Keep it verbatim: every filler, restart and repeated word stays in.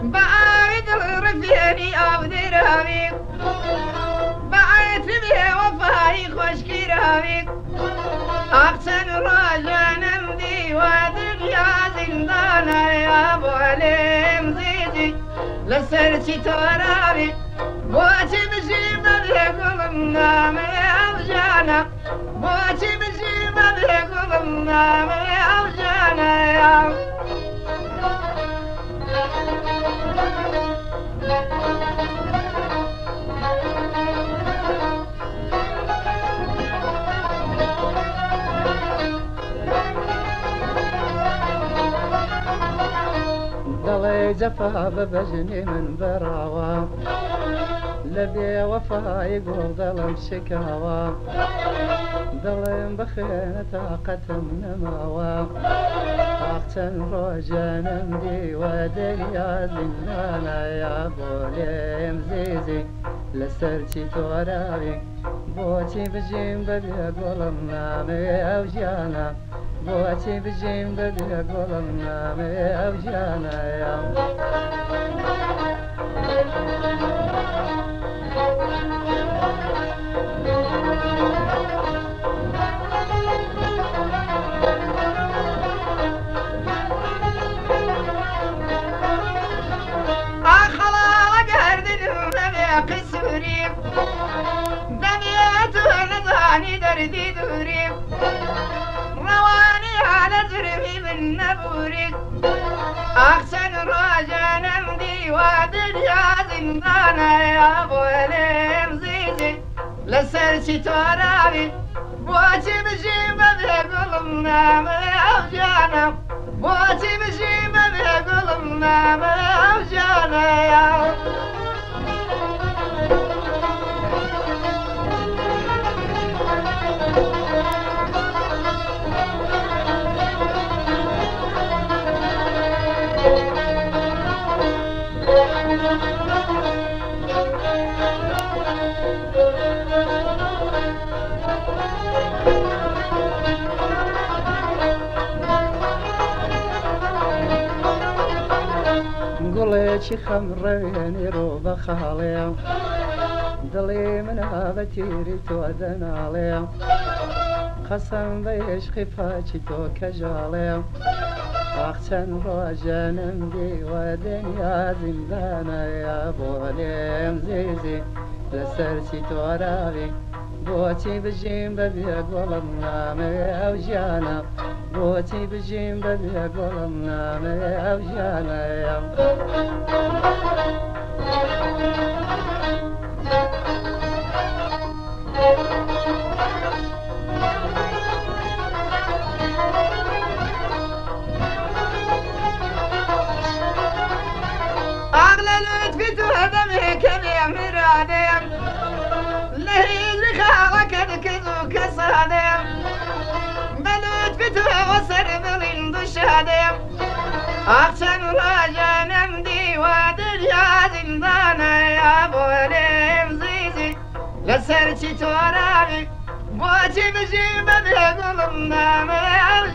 بعيد الرفياني أو درامي بعيد به وفاي خشكي رامي أحسن راجع نمدي ودنيا زندانا يا أبو عليم زيدي لسرتي ترامي بوتي مجيبة بقلنا من أوجانا بوتي مجيبة بقلنا من أوجانا يا ضلي جفا ببجني من براوة لبي وفا يقول ظلم شكاوى ظلم بخينة طاقة نماوى أحسن روجا نمدي ودنيا زنانا يا بولي مزيزي لسرتي تورابي بوتي بجيم بدي أقول منامي أوجانا بوتي بجيم بدي أقول منامي أوجانا يا قسوري دميت ونضاني دردي دوري رواني على زرفي من نبوري أحسن راجع نمدي ودنيا زندانا يا أبو عليم زيزي لسرتي ترابي بوتي بجيبة بقلنا من أوجانا بوتي بجيبة بقلنا من أوجانا يا قولي خمريني روبا خالي ضلي من هذا تيري تودن علي خصم بيش خفاتي تو كجالي أحسن روجا نمدي ودنيا زندانا يا بولي مزيزي لسرتي تورابي بوتي بجيم بدي أقول منامي أوجانا بوتي بجيم بدي أقول منامي أوجانا يا أغلى لطفي تهدمي كم يا مرادم لهيد بخالك الكذو كصادم بلطفي توصل بلين دشادم أحسن راجع نمدي ودنيا زندانا يا أبو عليم زيزي لسرتي تورابي بوتي بجيبة بقلنا من